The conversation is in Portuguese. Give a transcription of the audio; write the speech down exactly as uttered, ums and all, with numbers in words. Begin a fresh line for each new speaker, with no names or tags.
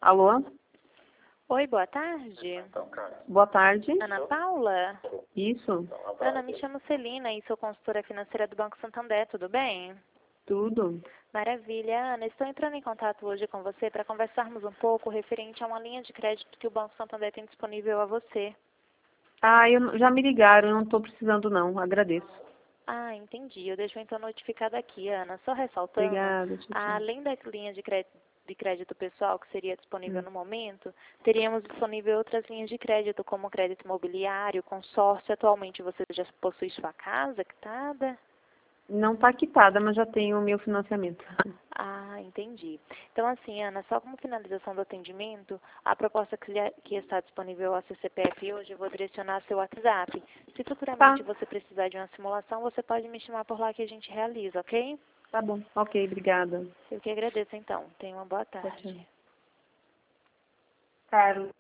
Alô?
Oi, boa tarde.
Boa tarde.
Ana Paula?
Isso?
Ana, me chamo Celina e sou consultora financeira do Banco Santander, tudo bem?
Tudo?
Maravilha. Ana, estou entrando em contato hoje com você para conversarmos um pouco referente a uma linha de crédito que o Banco Santander tem disponível a você.
Ah, eu, não- já me ligaram, eu não estou precisando não, agradeço.
Ah, entendi. Eu deixo então notificado aqui, Ana. Só ressaltando,
Obrigada, tchau, tchau.
além da linha de crédito, de crédito pessoal que seria disponível
Hum.
no momento, teríamos disponível outras linhas de crédito, como crédito imobiliário, consórcio. Atualmente você já possui sua casa quitada?
Não está quitada, mas já tenho o meu financiamento.
Ah, entendi. Então, assim, Ana, só como finalização do atendimento, a proposta que, lhe- que está disponível a seu C P F hoje, eu vou direcionar seu WhatsApp. Se
Tá,
futuramente você precisar de uma simulação, você pode me chamar por lá que a gente realiza, ok?
tá bom. Ok, obrigada.
Eu que agradeço, então. Tenha uma boa
Tchau, tchau.
tarde.
Carlos.